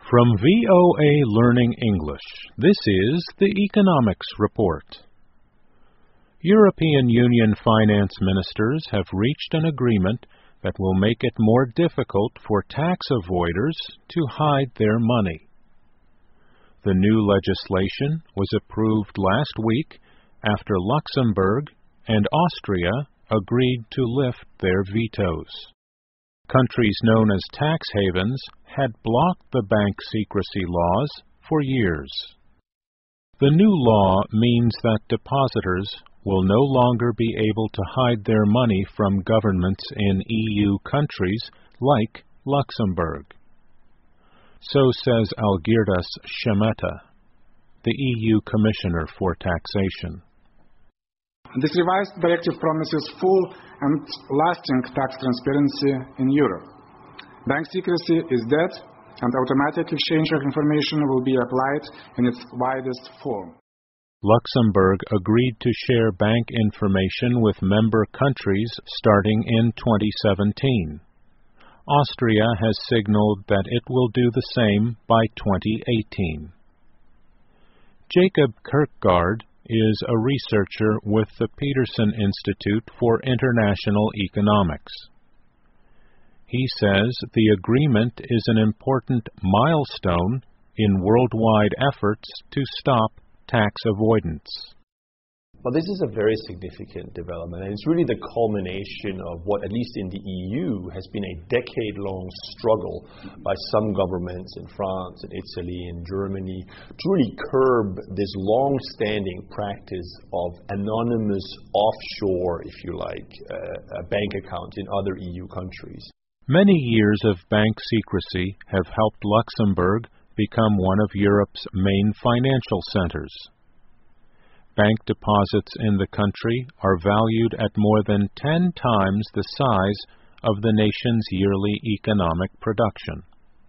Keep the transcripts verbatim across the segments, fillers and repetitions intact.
From V O A Learning English, this is the Economics Report. European Union finance ministers have reached an agreement that will make it more difficult for tax avoiders to hide their money. The new legislation was approved last week after Luxembourg and Austria agreed to lift their vetoes. Countries known as tax havens had blocked the bank secrecy laws for years. The new law means that depositors will no longer be able to hide their money from governments in E U countries like Luxembourg. So says Algirdas Shemeta, the E U Commissioner for Taxation. This revised directive promises full and lasting tax transparency in Europe. Bank secrecy is dead, and automatic exchange of information will be applied in its widest form. Luxembourg agreed to share bank information with member countries starting in twenty seventeen. Austria has signaled that it will do the same by twenty eighteen. Jacob Kirkgaard is a researcher with the Peterson Institute for International Economics. He says the agreement is an important milestone in worldwide efforts to stop tax avoidance. Well, this is a very significant development, and it's really the culmination of what, at least in the E U, has been a decade-long struggle by some governments in France and Italy and Germany to really curb this long-standing practice of anonymous offshore, if you like, uh, bank accounts in other E U countries. Many years of bank secrecy have helped Luxembourg become one of Europe's main financial centers. Bank deposits in the country are valued at more than ten times the size of the nation's yearly economic production.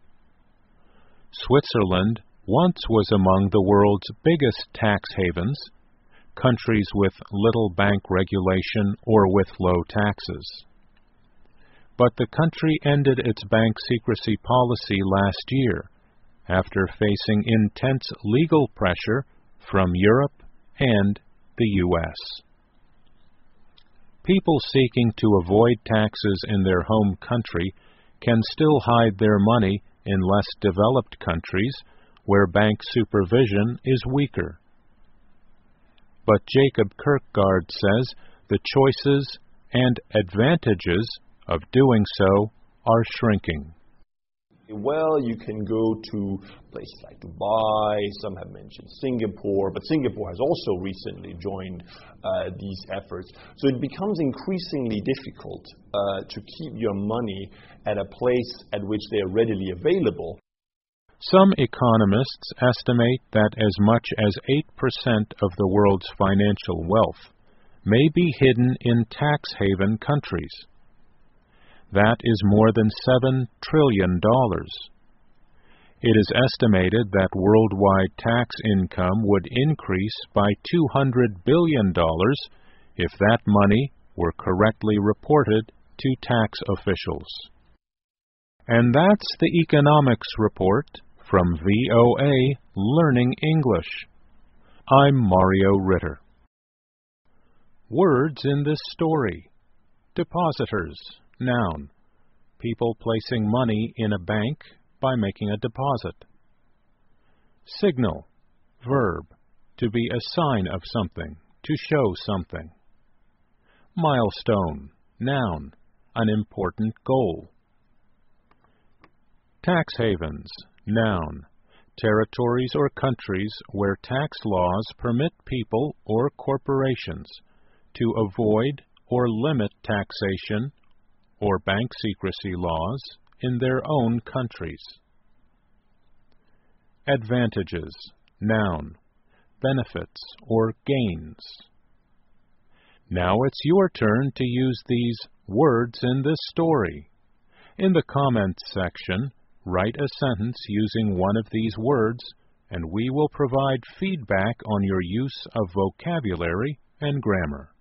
Switzerland once was among the world's biggest tax havens, countries with little bank regulation or with low taxes. But the country ended its bank secrecy policy last year after facing intense legal pressure from Europe and the U S People seeking to avoid taxes in their home country can still hide their money in less developed countries where bank supervision is weaker. But Jacob Kirkgaard says the choices and advantages of doing so are shrinking. Well, you can go to places like Dubai, some have mentioned Singapore, but Singapore has also recently joined uh, these efforts. So it becomes increasingly difficult uh, to keep your money at a place at which they are readily available. Some economists estimate that as much as eight percent of the world's financial wealth may be hidden in tax haven countries. That is more than seven trillion dollars. It is estimated that worldwide tax income would increase by two hundred billion dollars if that money were correctly reported to tax officials. And that's the Economics Report from V O A Learning English. I'm Mario Ritter. Words in this story. Depositors. Noun. People placing money in a bank by making a deposit. Signal. Verb. To be a sign of something, to show something. Milestone. Noun. An important goal. Tax havens. Noun. Territories or countries where tax laws permit people or corporations to avoid or limit taxation or bank secrecy laws in their own countries. Advantages. Noun. Benefits or gains. Now it's your turn to use these words in this story. In the comments section, write a sentence using one of these words, and we will provide feedback on your use of vocabulary and grammar.